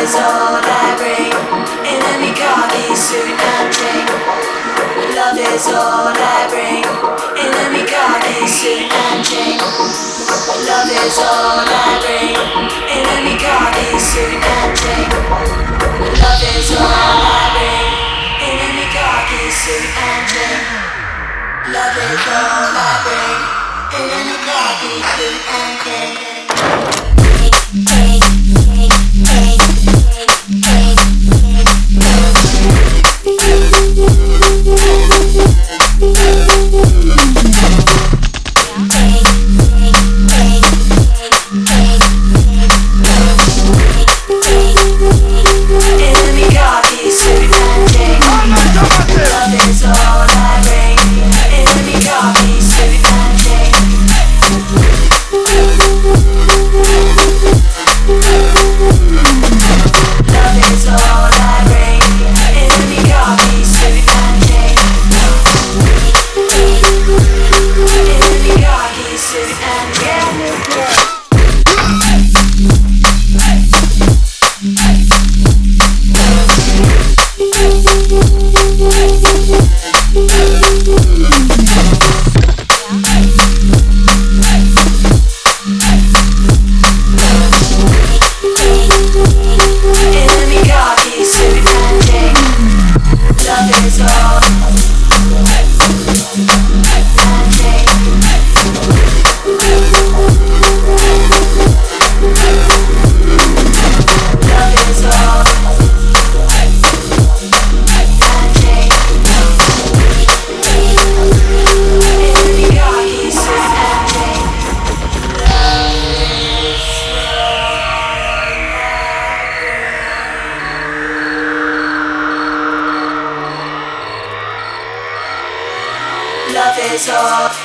is all I bring in a Mikaki suit and chain. Love is all I bring in a Mikaki suit and chain. Love is all I bring in a Mikaki suit and chain. Love is all I bring in a Mikaki suit and chain. Love is all I bring in a Mikaki suit and chain. Love is all